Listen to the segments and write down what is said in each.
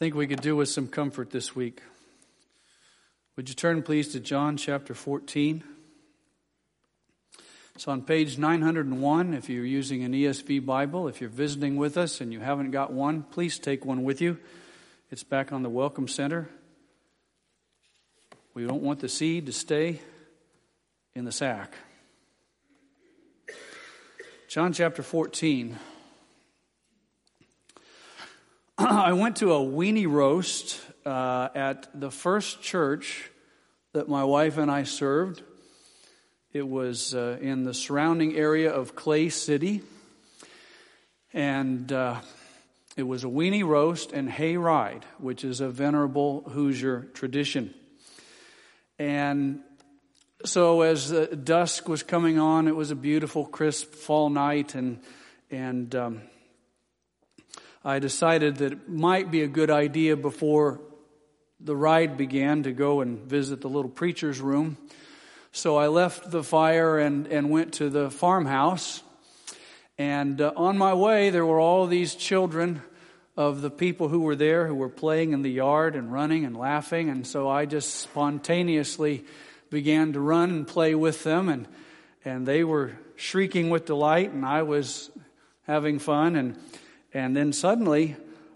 think we could do with some comfort this week. Would you turn, please, to John chapter 14? It's on page 901 if you're using an ESV Bible. If you're visiting with us and you haven't got one, please take one with you. It's back on the Welcome Center. We don't want the seed to stay in the sack. John chapter 14. I went to a weenie roast at the first church that my wife and I served. It was in the surrounding area of Clay City. And it was a weenie roast and hay ride, which is a venerable Hoosier tradition. And so as dusk was coming on, it was a beautiful, crisp fall night, and I decided that it might be a good idea before the ride began to go and visit the little preacher's room. So I left the fire and went to the farmhouse. And on my way, there were all these children of the people who were there who were playing in the yard and running and laughing. And so I just spontaneously began to run and play with them. And they were shrieking with delight, and I was having fun. And then suddenly,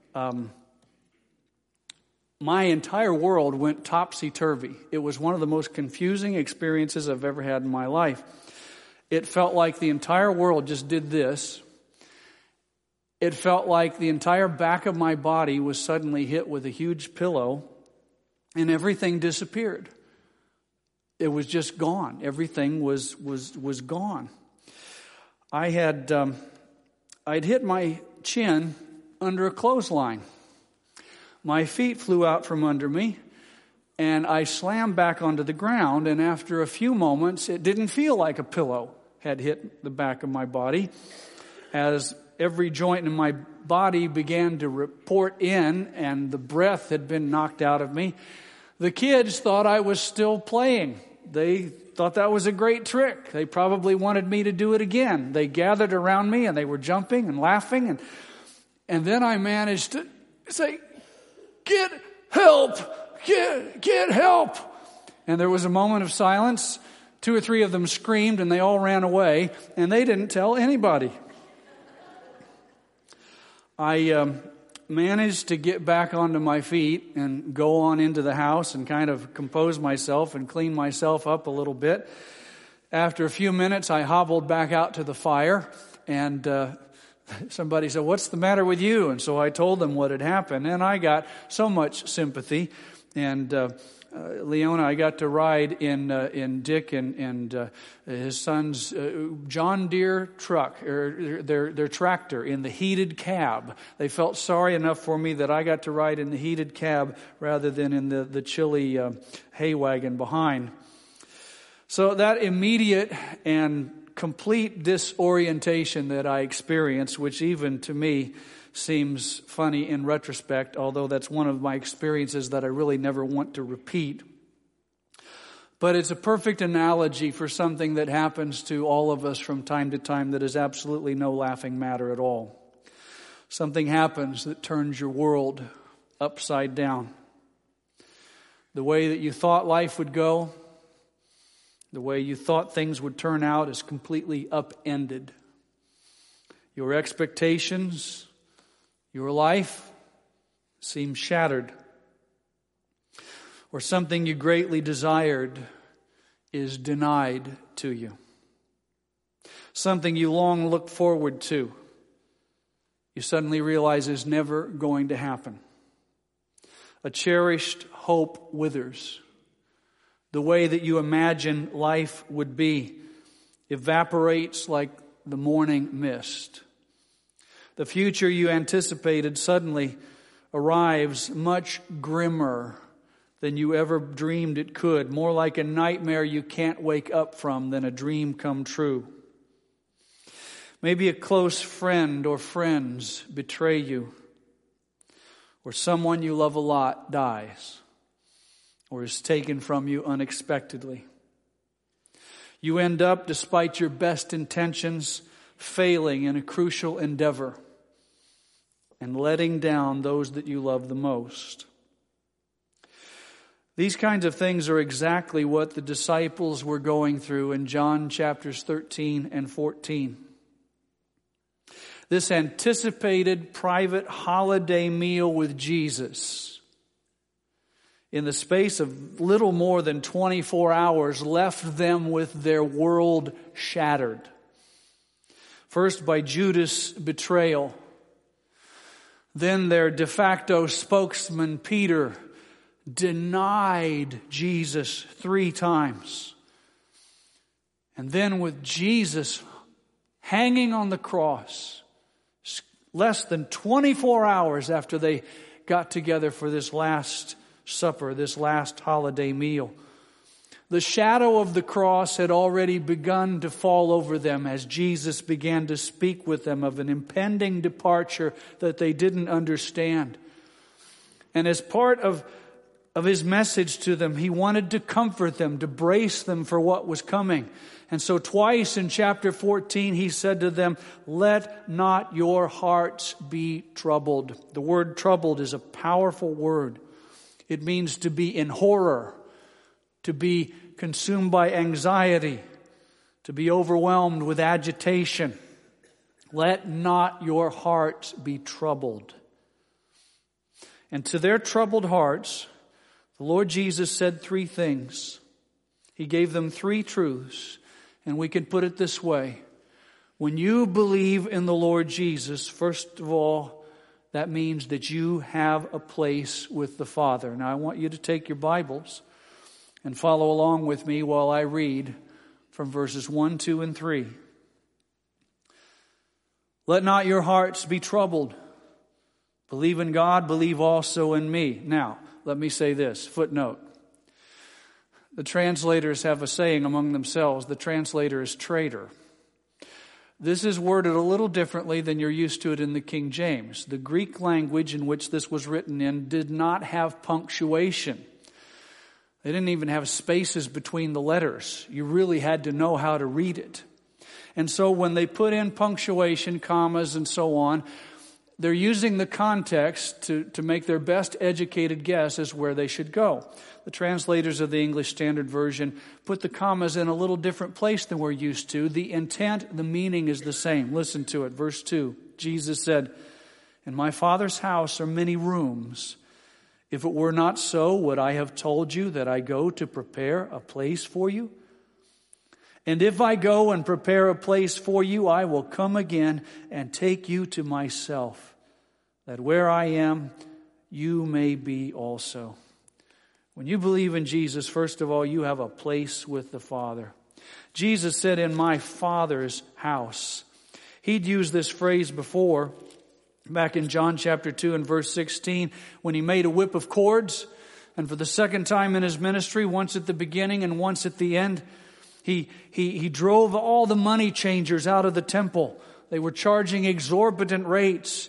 my entire world went topsy-turvy. It was one of the most confusing experiences I've ever had in my life. It felt like the entire world just did this. It felt like the entire back of my body was suddenly hit with a huge pillow, and everything disappeared. It was just gone. Everything was gone. I'd hit my chin under a clothesline. My feet flew out from under me, and I slammed back onto the ground, and after a few moments, it didn't feel like a pillow had hit the back of my body. As every joint in my body began to report in, and the breath had been knocked out of me, the kids thought I was still playing. They thought that was a great trick. They probably wanted me to do it again. They gathered around me and they were jumping and laughing. And then I managed to say, "Get help! Get help!" And there was a moment of silence. 2 or 3 of them screamed and they all ran away. And they didn't tell anybody. I managed to get back onto my feet and go on into the house and kind of compose myself and clean myself up a little bit. After a few minutes, I hobbled back out to the fire, and somebody said, "What's the matter with you?" And so I told them what had happened, and I got so much sympathy. And Leona, I got to ride in Dick and his son's John Deere truck, or their tractor, in the heated cab. They felt sorry enough for me that I got to ride in the heated cab rather than in the chilly hay wagon behind. So that immediate and complete disorientation that I experienced, which even to me seems funny in retrospect, although that's one of my experiences that I really never want to repeat. But it's a perfect analogy for something that happens to all of us from time to time that is absolutely no laughing matter at all. Something happens that turns your world upside down. The way that you thought life would go, the way you thought things would turn out, is completely upended. Your expectations, your life seems shattered. Or something you greatly desired is denied to you. Something you long looked forward to, you suddenly realize is never going to happen. A cherished hope withers. The way that you imagine life would be evaporates like the morning mist. The future you anticipated suddenly arrives much grimmer than you ever dreamed it could, more like a nightmare you can't wake up from than a dream come true. Maybe a close friend or friends betray you, or someone you love a lot dies, or is taken from you unexpectedly. You end up, despite your best intentions, failing in a crucial endeavor. and letting down those that you love the most. These kinds of things are exactly what the disciples were going through in John chapters 13 and 14. This anticipated private holiday meal with Jesus, in the space of little more than 24 hours, left them with their world shattered. First by Judas' betrayal, then their de facto spokesman Peter denied Jesus 3 times. And then with Jesus hanging on the cross, less than 24 hours after they got together for this last supper, this last holiday meal, the shadow of the cross had already begun to fall over them as Jesus began to speak with them of an impending departure that they didn't understand. And as part of his message to them, he wanted to comfort them, to brace them for what was coming. And so twice in chapter 14, he said to them, "Let not your hearts be troubled." The word troubled is a powerful word. It means to be in horror, to be consumed by anxiety, to be overwhelmed with agitation. Let not your hearts be troubled. And to their troubled hearts, the Lord Jesus said 3 things. He gave them 3 truths. And we can put it this way. When you believe in the Lord Jesus, first of all, that means that you have a place with the Father. Now I want you to take your Bibles and follow along with me while I read from verses 1, 2, and 3. Let not your hearts be troubled. Believe in God, believe also in me. Now, let me say this, footnote. The translators have a saying among themselves, the translator is traitor. This is worded a little differently than you're used to it in the King James. The Greek language in which this was written in did not have punctuation. They didn't even have spaces between the letters. You really had to know how to read it. And so when they put in punctuation, commas, and so on, they're using the context to make their best educated guess as where they should go. The translators of the English Standard Version put the commas in a little different place than we're used to. The intent, the meaning is the same. Listen to it. Verse 2. Jesus said, "In my Father's house are many rooms. If it were not so, would I have told you that I go to prepare a place for you? And if I go and prepare a place for you, I will come again and take you to myself, that where I am, you may be also." When you believe in Jesus, first of all, you have a place with the Father. Jesus said, "In my Father's house." He'd used this phrase before, back in John chapter 2 and verse 16, when he made a whip of cords. And for the second time in his ministry, once at the beginning and once at the end, He drove all the money changers out of the temple. They were charging exorbitant rates.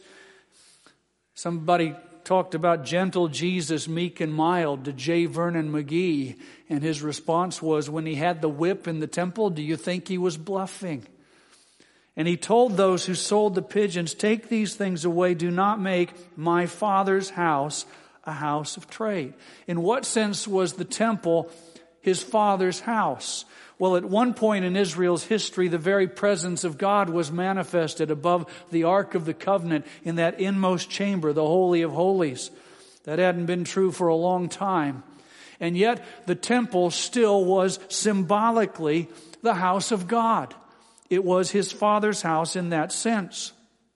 Somebody talked about gentle Jesus, meek and mild, to J. Vernon McGee. And his response was, when he had the whip in the temple, do you think he was bluffing? And he told those who sold the pigeons, "Take these things away. Do not make my Father's house a house of trade." In what sense was the temple his Father's house? Well, at one point in Israel's history, the very presence of God was manifested above the Ark of the Covenant in that inmost chamber, the Holy of Holies. That hadn't been true for a long time. And yet, the temple still was symbolically the house of God. It was his Father's house in that sense.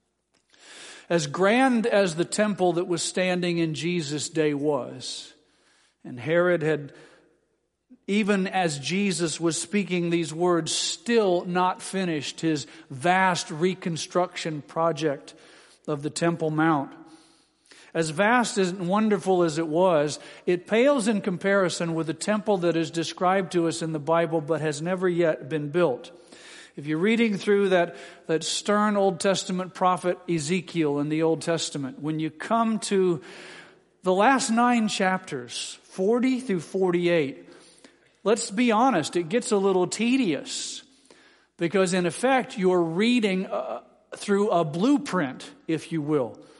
As grand as the temple that was standing in Jesus' day was, and Herod had, even as Jesus was speaking these words, still not finished his vast reconstruction project of the Temple Mount. As vast and wonderful as it was, it pales in comparison with the temple that is described to us in the Bible but has never yet been built. If you're reading through that stern Old Testament prophet Ezekiel in the Old Testament, when you come to the last 9 chapters, 40 through 48, let's be honest, it gets a little tedious because in effect you're reading through a blueprint, if you will.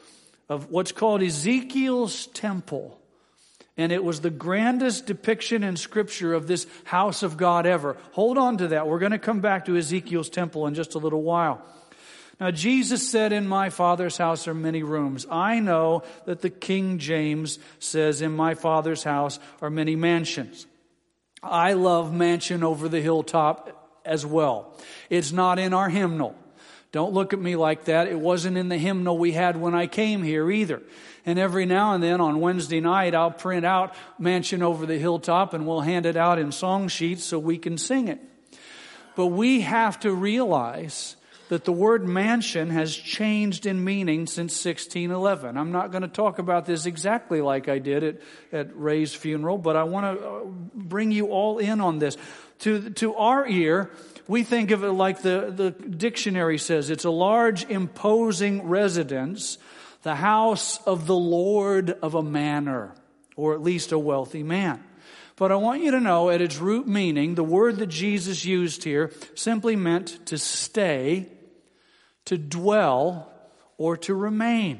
of what's called Ezekiel's temple. And it was the grandest depiction in Scripture of this house of God ever. Hold on to that. We're going to come back to Ezekiel's temple in just a little while. Now, Jesus said, in my Father's house are many rooms. I know that the King James says, in my Father's house are many mansions. I love mansion over the hilltop as well. It's not in our hymnal. Don't look at me like that. It wasn't in the hymnal we had when I came here either. And every now and then on Wednesday night, I'll print out Mansion Over the Hilltop and we'll hand it out in song sheets so we can sing it. But we have to realize that the word mansion has changed in meaning since 1611. I'm not going to talk about this exactly like I did at Ray's funeral, but I want to bring you all in on this. To our ear, we think of it like the dictionary says. It's a large, imposing residence, the house of the lord of a manor, or at least a wealthy man. But I want you to know, at its root meaning, the word that Jesus used here simply meant to stay, to dwell, or to remain.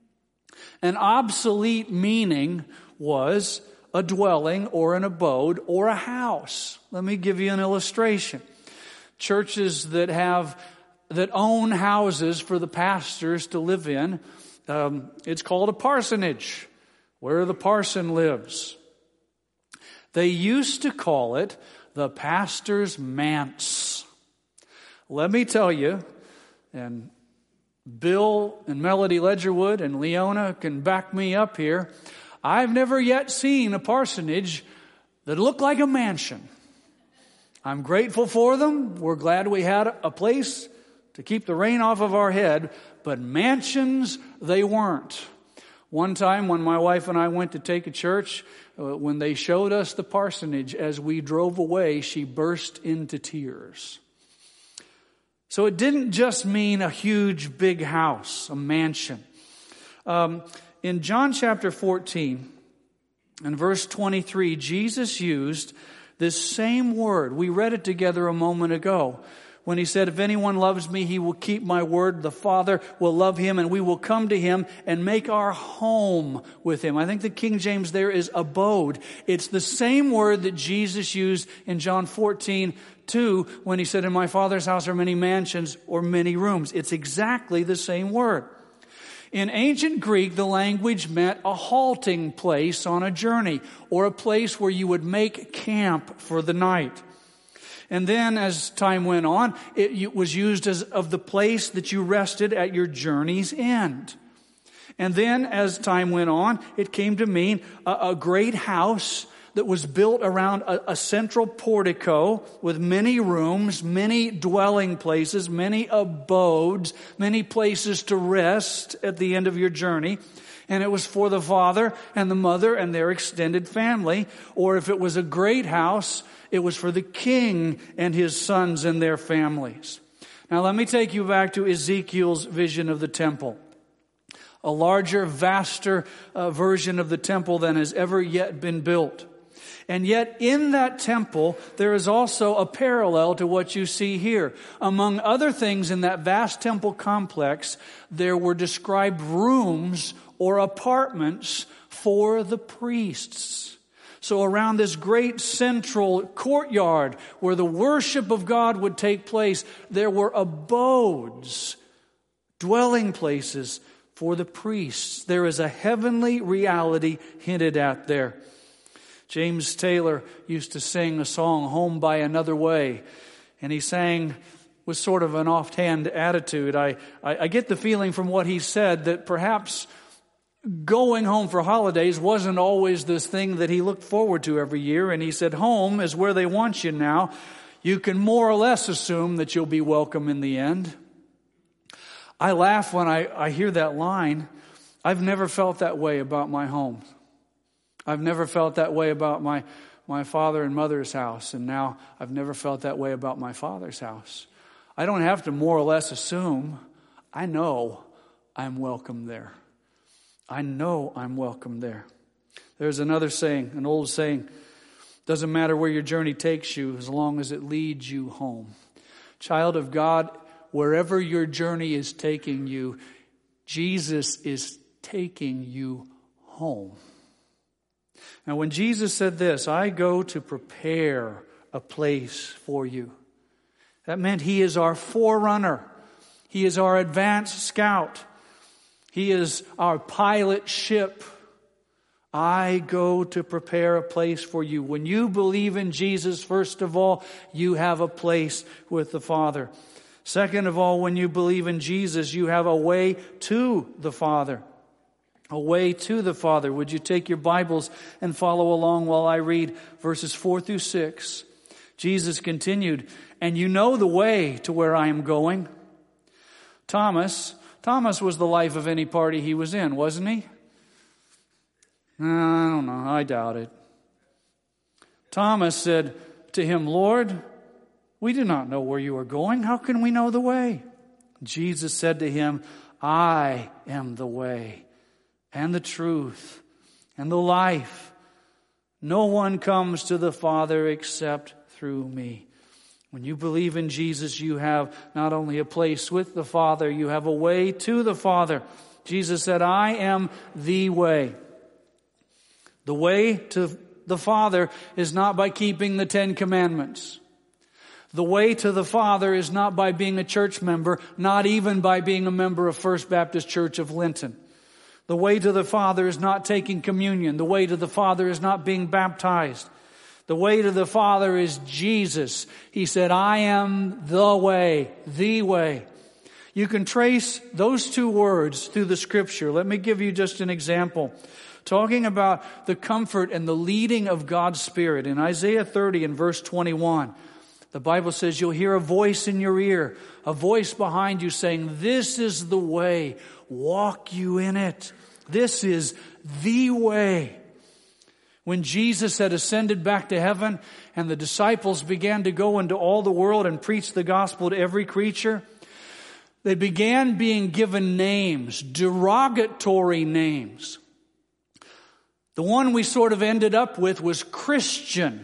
An obsolete meaning was a dwelling or an abode or a house. Let me give you an illustration. Churches that own houses for the pastors to live in, it's called a parsonage, where the parson lives. They used to call it the pastor's manse. Let me tell you, and Bill and Melody Ledgerwood and Leona can back me up here, I've never yet seen a parsonage that looked like a mansion. I'm grateful for them. We're glad we had a place to keep the rain off of our head, but mansions, they weren't. One time when my wife and I went to take a church, when they showed us the parsonage, as we drove away, she burst into tears. So it didn't just mean a huge big house, a mansion. In John chapter 14 and verse 23, Jesus used this same word. We read it together a moment ago when he said, if anyone loves me, he will keep my word. The Father will love him and we will come to him and make our home with him. I think the King James there is abode. It's the same word that Jesus used in John 14:2 when he said, in my Father's house are many mansions or many rooms. It's exactly the same word. In ancient Greek, the language meant a halting place on a journey or a place where you would make camp for the night. And then as time went on, it was used as of the place that you rested at your journey's end. And then as time went on, it came to mean a great house that was built around a central portico with many rooms, many dwelling places, many abodes, many places to rest at the end of your journey. And it was for the father and the mother and their extended family. Or if it was a great house, it was for the king and his sons and their families. Now let me take you back to Ezekiel's vision of the temple. A larger, vaster version of the temple than has ever yet been built. And yet in that temple, there is also a parallel to what you see here. Among other things in that vast temple complex, there were described rooms or apartments for the priests. So around this great central courtyard where the worship of God would take place, there were abodes, dwelling places for the priests. There is a heavenly reality hinted at there. James Taylor used to sing a song, Home by Another Way, and he sang with sort of an offhand attitude. I get the feeling from what he said that perhaps going home for holidays wasn't always this thing that he looked forward to every year, and he said, home is where they want you now. You can more or less assume that you'll be welcome in the end. I laugh when I hear that line. I've never felt that way about my home. I've never felt that way about my father and mother's house, and now I've never felt that way about my father's house. I don't have to more or less assume. I know I'm welcome there. I know I'm welcome there. There's another saying, an old saying, doesn't matter where your journey takes you as long as it leads you home. Child of God, wherever your journey is taking you, Jesus is taking you home. Now, when Jesus said this, I go to prepare a place for you, that meant He is our forerunner. He is our advance scout. He is our pilot ship. I go to prepare a place for you. When you believe in Jesus, first of all, you have a place with the Father. Second of all, when you believe in Jesus, you have a way to the Father. A way to the Father. Would you take your Bibles and follow along while I read verses 4 through 6? Jesus continued, and you know the way to where I am going. Thomas was the life of any party he was in, wasn't he? I don't know. I doubt it. Thomas said to him, Lord, we do not know where you are going. How can we know the way? Jesus said to him, I am the way and the truth and the life. No one comes to the Father except through me. When you believe in Jesus, you have not only a place with the Father, you have a way to the Father. Jesus said, I am the way. The way to the Father is not by keeping the 10 Commandments. The way to the Father is not by being a church member, not even by being a member of First Baptist Church of Linton. The way to the Father is not taking communion. The way to the Father is not being baptized. The way to the Father is Jesus. He said, I am the way, the way. You can trace those two words through the Scripture. Let me give you just an example. Talking about the comfort and the leading of God's Spirit. In Isaiah 30 and verse 21, the Bible says you'll hear a voice in your ear, a voice behind you saying, this is the way, walk you in it. This is the way. When Jesus had ascended back to heaven and the disciples began to go into all the world and preach the gospel to every creature, they began being given names, derogatory names. The one we sort of ended up with was Christian.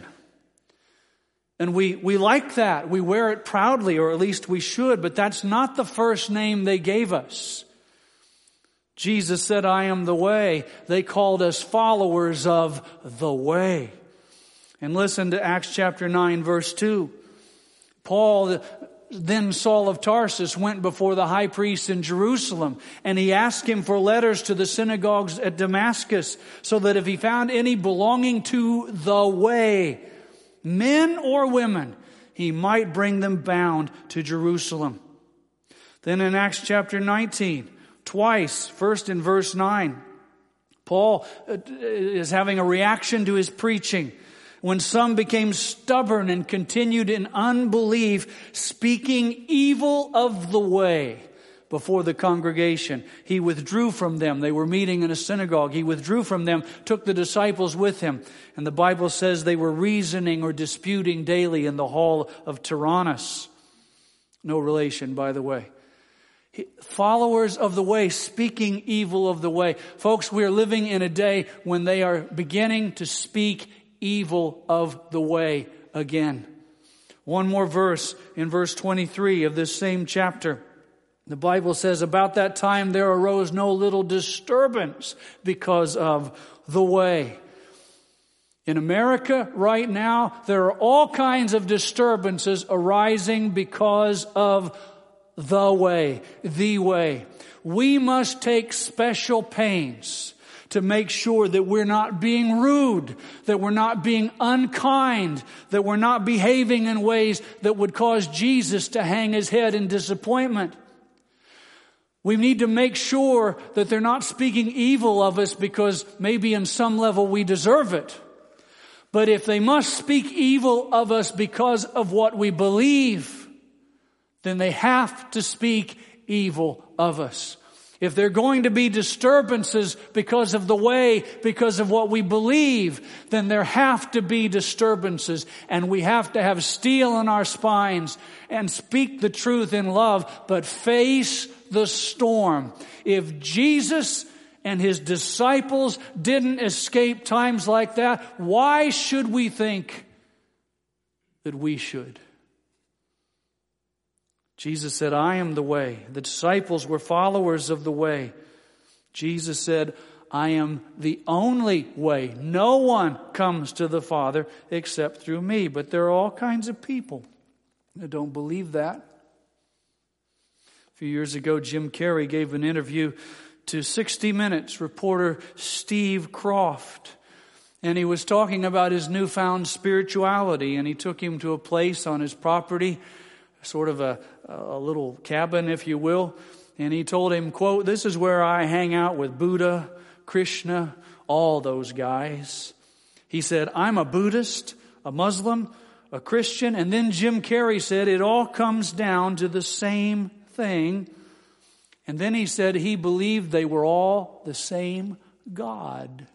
And we like that. We wear it proudly, or at least we should, but that's not the first name they gave us. Jesus said, I am the way. They called us followers of the way. And listen to Acts chapter 9, verse 2. Paul, then Saul of Tarsus, went before the high priest in Jerusalem, and he asked him for letters to the synagogues at Damascus, so that if he found any belonging to the way, men or women, he might bring them bound to Jerusalem. Then in Acts chapter 19, twice, first in verse 9, Paul is having a reaction to his preaching. When some became stubborn and continued in unbelief, speaking evil of the way before the congregation, he withdrew from them. They were meeting in a synagogue. He withdrew from them, took the disciples with him. And the Bible says they were reasoning or disputing daily in the hall of Tyrannus. No relation, by the way. Followers of the way, speaking evil of the way. Folks, we are living in a day when they are beginning to speak evil of the way again. One more verse in verse 23 of this same chapter. The Bible says, about that time there arose no little disturbance because of the way. In America right now, there are all kinds of disturbances arising because of the way, the way. We must take special pains to make sure that we're not being rude, that we're not being unkind, that we're not behaving in ways that would cause Jesus to hang his head in disappointment. We need to make sure that they're not speaking evil of us because maybe in some level we deserve it. But if they must speak evil of us because of what we believe, then they have to speak evil of us. If there are going to be disturbances because of the way, because of what we believe, then there have to be disturbances. And we have to have steel in our spines and speak the truth in love, but face the storm. If Jesus and his disciples didn't escape times like that, why should we think that we should? Jesus said, I am the way. The disciples were followers of the way. Jesus said, I am the only way. No one comes to the Father except through me. But there are all kinds of people that don't believe that. A few years ago, Jim Carrey gave an interview to 60 Minutes reporter Steve Croft. And he was talking about his newfound spirituality. And he took him to a place on his property, sort of a little cabin, if you will. And he told him, quote, this is where I hang out with Buddha, Krishna, all those guys. He said, I'm a Buddhist, a Muslim, a Christian. And then Jim Carrey said, it all comes down to the same thing. And then he said he believed they were all the same God.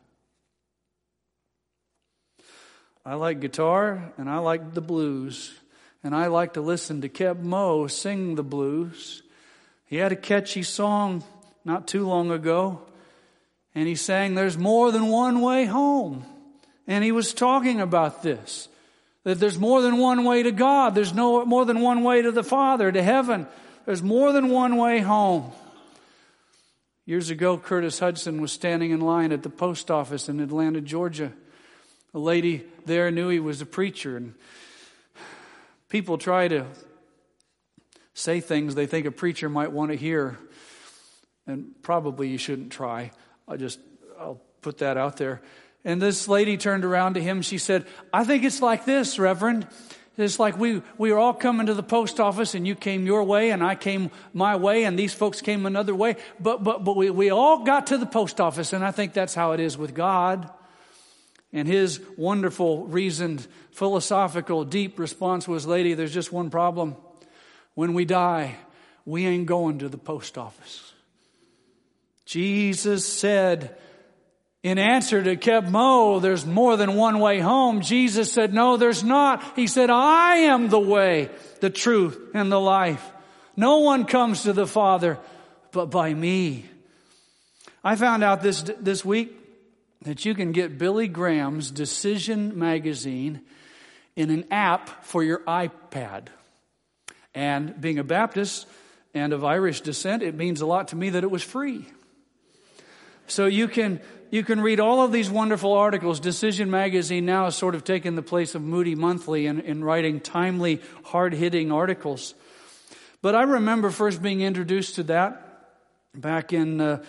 I like guitar and I like the blues. And I like to listen to Keb Mo sing the blues. He had a catchy song not too long ago. And he sang, there's more than one way home. And he was talking about this. That there's more than one way to God. There's more than one way to the Father, to heaven. There's more than one way home. Years ago, Curtis Hudson was standing in line at the post office in Atlanta, Georgia. A lady there knew he was a preacher. And people try to say things they think a preacher might want to hear. And probably you shouldn't try. I'll put that out there. And this lady turned around to him. She said, I think it's like this, Reverend. It's like we were all coming to the post office and you came your way and I came my way and these folks came another way. But we all got to the post office, and I think that's how it is with God. And his wonderful, reasoned, philosophical, deep response was, lady, there's just one problem. When we die, we ain't going to the post office. Jesus said, in answer to Keb Mo, there's more than one way home. Jesus said, no, there's not. He said, I am the way, the truth, and the life. No one comes to the Father but by me. I found out this week that you can get Billy Graham's Decision magazine in an app for your iPad. And being a Baptist and of Irish descent, it means a lot to me that it was free. So you can read all of these wonderful articles. Decision magazine now has sort of taken the place of Moody Monthly in writing timely, hard-hitting articles. But I remember first being introduced to that back in the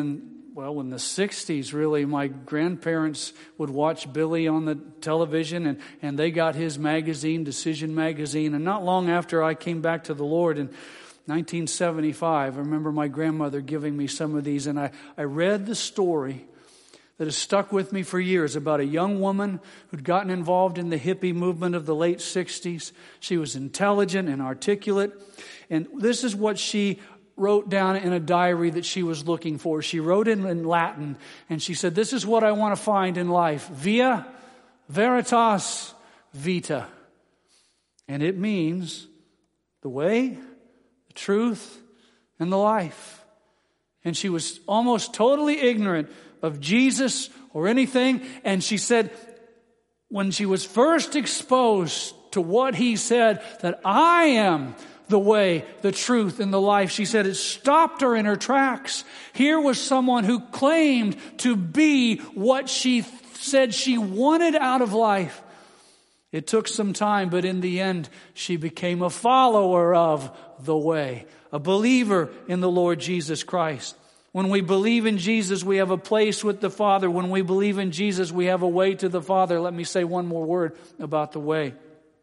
60s, really. My grandparents would watch Billy on the television, and they got his magazine, Decision magazine. And not long after I came back to the Lord in 1975, I remember my grandmother giving me some of these, and I read the story that has stuck with me for years about a young woman who'd gotten involved in the hippie movement of the late 60s. She was intelligent and articulate, and this is what she wrote down in a diary that she was looking for. She wrote it in Latin, and she said, this is what I want to find in life. Via veritas vita. And it means the way, the truth, and the life. And she was almost totally ignorant of Jesus or anything. And she said, when she was first exposed to what he said, that I am the way, the truth, and the life, she said it stopped her in her tracks. Here was someone who claimed to be what she said she wanted out of life. It took some time, but in the end, she became a follower of the way, a believer in the Lord Jesus Christ. When we believe in Jesus, we have a place with the Father. When we believe in Jesus, we have a way to the Father. Let me say one more word about the way.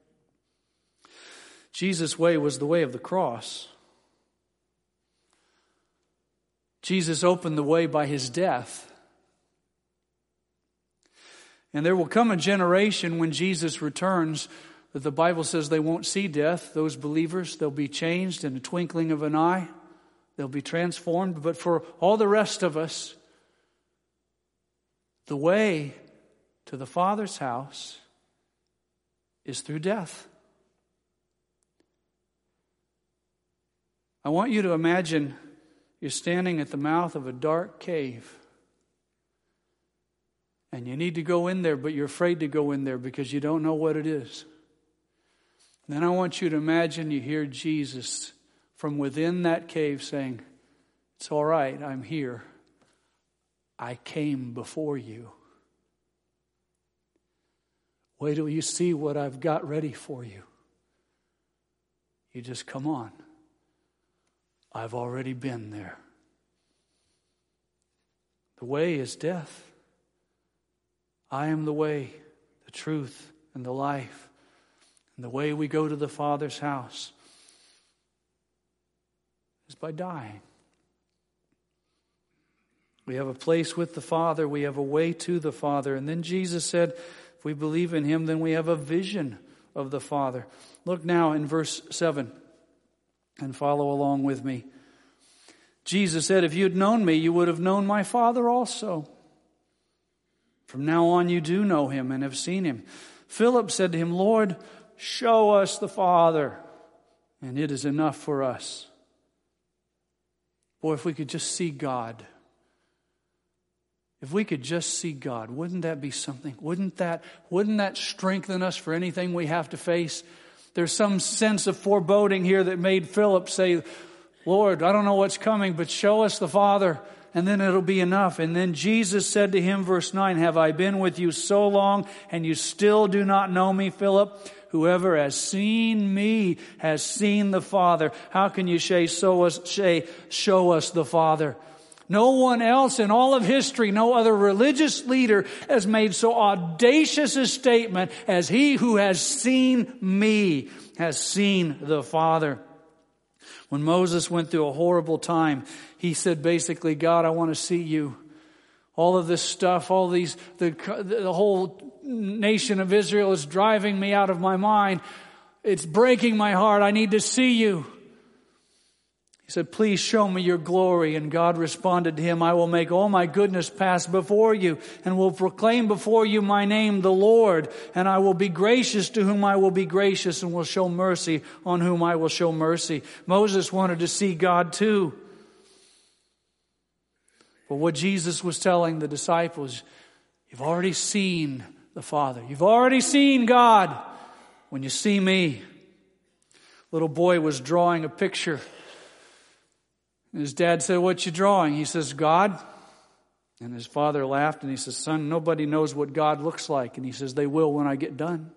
Jesus' way was the way of the cross. Jesus opened the way by his death. And there will come a generation when Jesus returns that the Bible says they won't see death. Those believers, they'll be changed in a twinkling of an eye. They'll be transformed. But for all the rest of us, the way to the Father's house is through death. I want you to imagine you're standing at the mouth of a dark cave. And you need to go in there, but you're afraid to go in there because you don't know what it is. Then I want you to imagine you hear Jesus from within that cave saying, it's all right, I'm here. I came before you. Wait till you see what I've got ready for you. You just come on. I've already been there. The way is death. I am the way, the truth, and the life. And the way we go to the Father's house is by dying. We have a place with the Father. We have a way to the Father. And then Jesus said, if we believe in Him, then we have a vision of the Father. Look now in verse 7 and follow along with me. Jesus said, if you had known me, you would have known my Father also. From now on you do know Him and have seen Him. Philip said to Him, Lord, show us the Father, and it is enough for us. Boy, if we could just see God. If we could just see God, wouldn't that be something? Wouldn't that strengthen us for anything we have to face? There's some sense of foreboding here that made Philip say, Lord, I don't know what's coming, but show us the Father, and then it'll be enough. And then Jesus said to him, verse 9, have I been with you so long, and you still do not know me, Philip? Whoever has seen me has seen the Father. How can you say, show us the Father? No one else in all of history, no other religious leader has made so audacious a statement as he who has seen me has seen the Father. When Moses went through a horrible time, he said basically, God, I want to see you. All of this stuff, the whole nation of Israel is driving me out of my mind. It's breaking my heart. I need to see you. He said, please show me your glory. And God responded to him, I will make all my goodness pass before you and will proclaim before you my name, the Lord. And I will be gracious to whom I will be gracious and will show mercy on whom I will show mercy. Moses wanted to see God too. But what Jesus was telling the disciples, you've already seen the Father. You've already seen God when you see me. Little boy was drawing a picture. And his dad said, what you drawing? He says, God. And his father laughed and he says, son, nobody knows what God looks like. And he says, they will when I get done.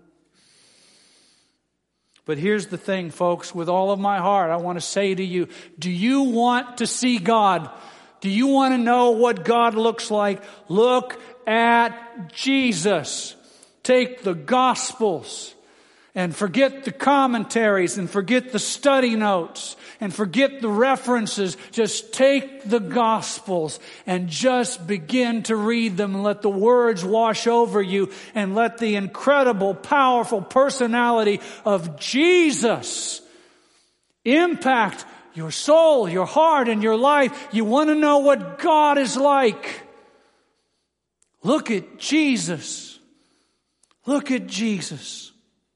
But here's the thing, folks, with all of my heart, I want to say to you, do you want to see God? Do you want to know what God looks like? Look at Jesus. Take the Gospels and forget the commentaries and forget the study notes and forget the references. Just take the Gospels and just begin to read them and let the words wash over you and let the incredible, powerful personality of Jesus impact your soul, your heart, and your life. You want to know what God is like? Look at Jesus. Look at Jesus.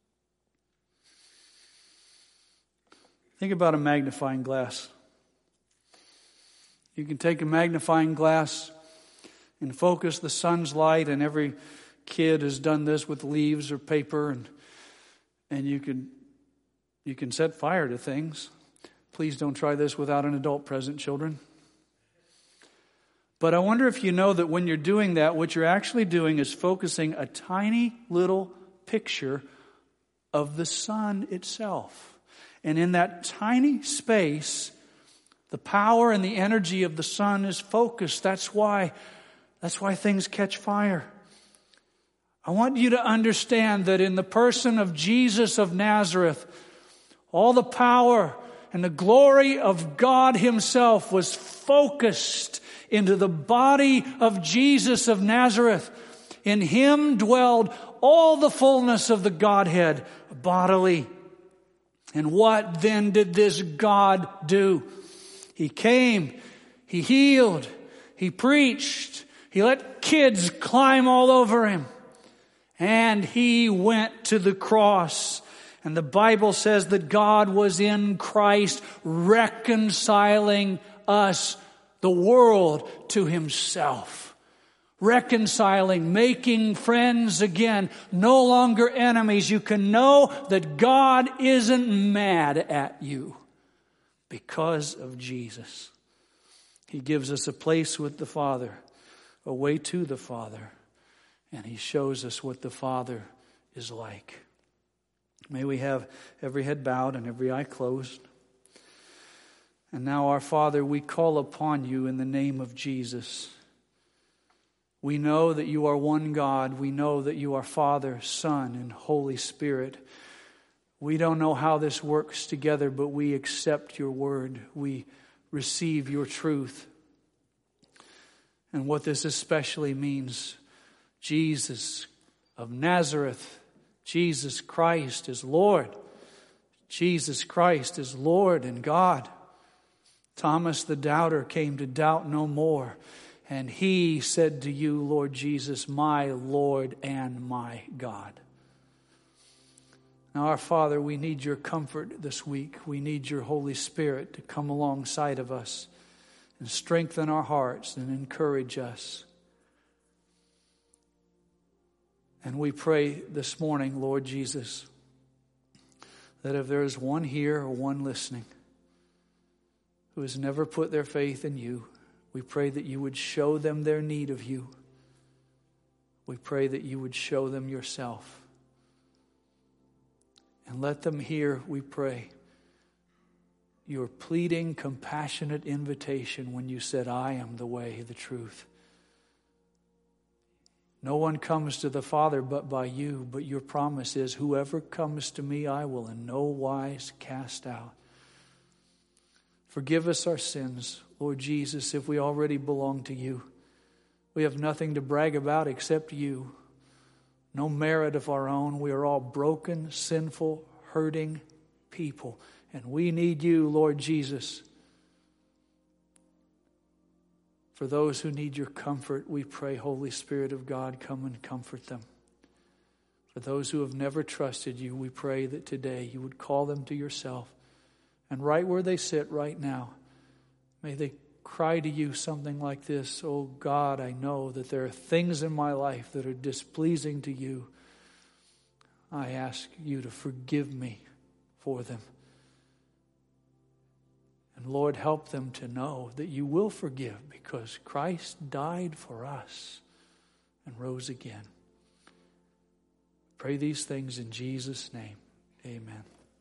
Think about a magnifying glass. You can take a magnifying glass and focus the sun's light, and every kid has done this with leaves or paper, and you can set fire to things. Please don't try this without an adult present, children. But I wonder if you know that when you're doing that, what you're actually doing is focusing a tiny little picture of the sun itself. And in that tiny space, the power and the energy of the sun is focused. That's why things catch fire. I want you to understand that in the person of Jesus of Nazareth, all the power and the glory of God Himself was focused into the body of Jesus of Nazareth. In Him dwelled all the fullness of the Godhead bodily. And what then did this God do? He came, He healed, He preached, He let kids climb all over Him, and He went to the cross. And the Bible says that God was in Christ reconciling us, the world, to Himself. Reconciling, making friends again, no longer enemies. You can know that God isn't mad at you because of Jesus. He gives us a place with the Father, a way to the Father, and He shows us what the Father is like. May we have every head bowed and every eye closed. And now, our Father, we call upon You in the name of Jesus. We know that You are one God. We know that You are Father, Son, and Holy Spirit. We don't know how this works together, but we accept Your word. We receive Your truth. And what this especially means, Jesus of Nazareth, Jesus Christ is Lord. Jesus Christ is Lord and God. Thomas the doubter came to doubt no more. And he said to You, Lord Jesus, my Lord and my God. Now, our Father, we need Your comfort this week. We need Your Holy Spirit to come alongside of us and strengthen our hearts and encourage us. And we pray this morning, Lord Jesus, that if there is one here or one listening who has never put their faith in You, we pray that You would show them their need of You. We pray that You would show them Yourself. And let them hear, we pray, Your pleading, compassionate invitation when You said, I am the way, the truth. No one comes to the Father but by You, but Your promise is, whoever comes to Me, I will in no wise cast out. Forgive us our sins, Lord Jesus, if we already belong to You. We have nothing to brag about except You. No merit of our own. We are all broken, sinful, hurting people. And we need You, Lord Jesus. For those who need Your comfort, we pray, Holy Spirit of God, come and comfort them. For those who have never trusted You, we pray that today You would call them to Yourself. And right where they sit right now, may they cry to You something like this: oh God, I know that there are things in my life that are displeasing to You. I ask You to forgive me for them. And Lord, help them to know that You will forgive, because Christ died for us and rose again. Pray these things in Jesus' name. Amen.